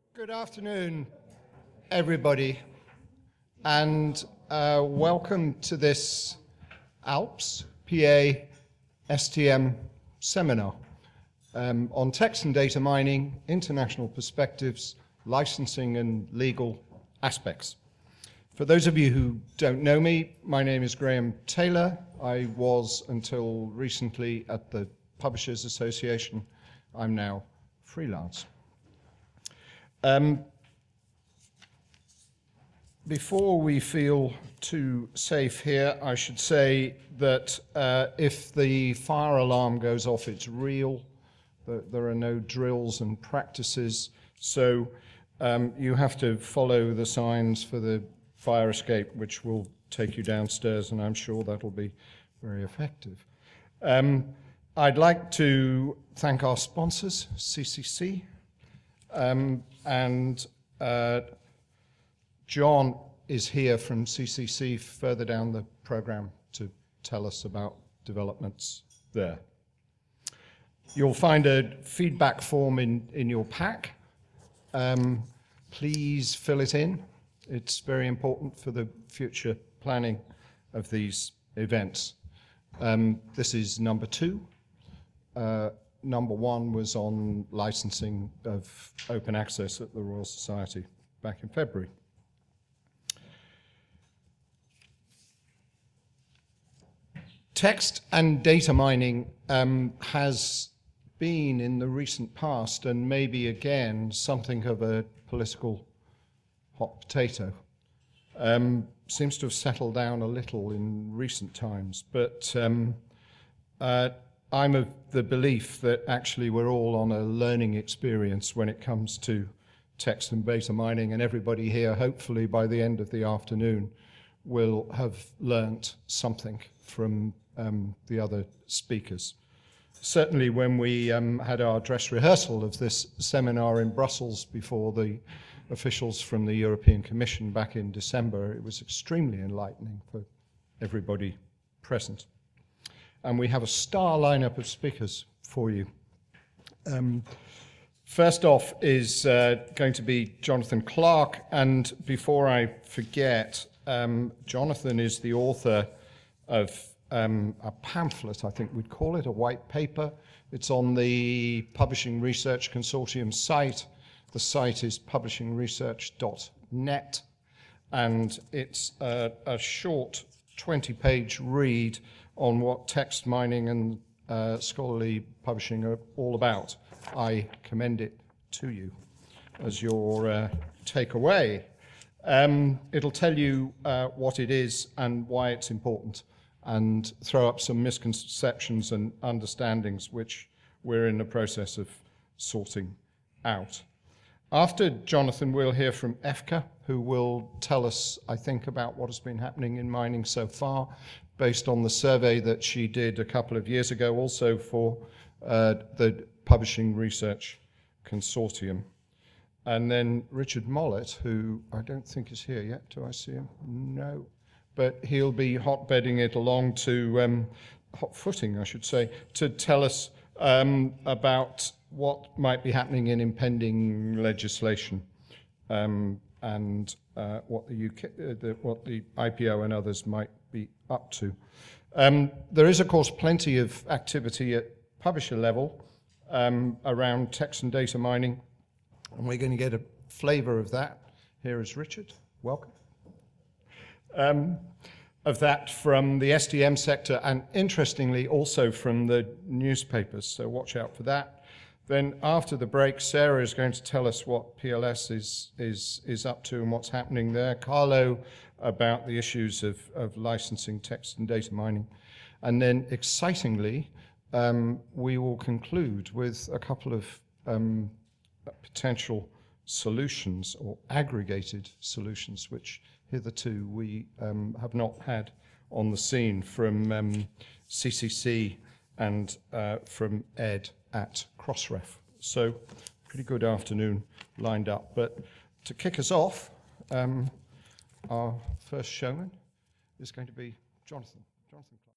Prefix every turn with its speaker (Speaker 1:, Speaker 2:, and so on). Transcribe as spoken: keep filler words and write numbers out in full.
Speaker 1: Good afternoon, everybody, and uh, welcome to this ALPS P A S T M seminar um, on text and data mining, international perspectives, licensing and legal aspects. For those of you who don't know me, my name is Graham Taylor. I was until recently at the Publishers Association. I'm now freelance. Um, before we feel too safe here, I should say that uh, if the fire alarm goes off, it's real. There are no drills and practices, so um, you have to follow the signs for the fire escape, which will take you downstairs, and I'm sure that'll be very effective. Um, I'd like to thank our sponsors, C C C, um, and uh, John is here from C C C further down the program to tell us about developments there. You'll find a feedback form in, in your pack. Um, please fill it in. It's very important for the future planning of these events. Um, this is number two. Uh, number one was on licensing of open access at the Royal Society back in February. Text and data mining um, has been in the recent past, and maybe again, something of a political hot potato. Um, seems to have settled down a little in recent times, but um, uh, I'm of the belief that actually we're all on a learning experience when it comes to text and data mining, and everybody here, hopefully by the end of the afternoon, will have learnt something from um, the other speakers. Certainly when we um, had our dress rehearsal of this seminar in Brussels before the officials from the European Commission back in December, it was extremely enlightening for everybody present. And we have a star lineup of speakers for you. Um, first off is uh, going to be Jonathan Clark, and before I forget, um, Jonathan is the author of um, a pamphlet, I think we'd call it, a white paper. It's on the Publishing Research Consortium site. The site is publishing research dot net, and it's a, a short twenty-page read on what text mining and uh, scholarly publishing are all about. I commend it to you as your uh, takeaway. Um, it'll tell you uh, what it is and why it's important, and throw up some misconceptions and understandings which we're in the process of sorting out. After Jonathan, we'll hear from Efka, who will tell us, I think, about what has been happening in mining so far, based on the survey that she did a couple of years ago, also for uh, the Publishing Research Consortium. And then Richard Mollett, who I don't think is here yet. Do I see him? No. But he'll be hotbedding it along to, um, hot footing, I should say, to tell us um, about what might be happening in impending legislation um, and uh, what the U K, uh, the, what the I P O and others might be up to. Um, there is, of course, plenty of activity at publisher level um, around text and data mining, and we're going to get a flavour of that. Here is Richard. Welcome. Um, of that from the S T M sector, and interestingly also from the newspapers, so watch out for that. Then after the break, Sarah is going to tell us what P L S is is is up to and what's happening there. Carlo about the issues of, of licensing text and data mining. And then excitingly, um, we will conclude with a couple of um, potential solutions or aggregated solutions, which hitherto we um, have not had on the scene from um, C C C and uh, from Ed at Crossref. So pretty good afternoon lined up. But to kick us off, um, our first showman is going to be Jonathan. Jonathan Clark.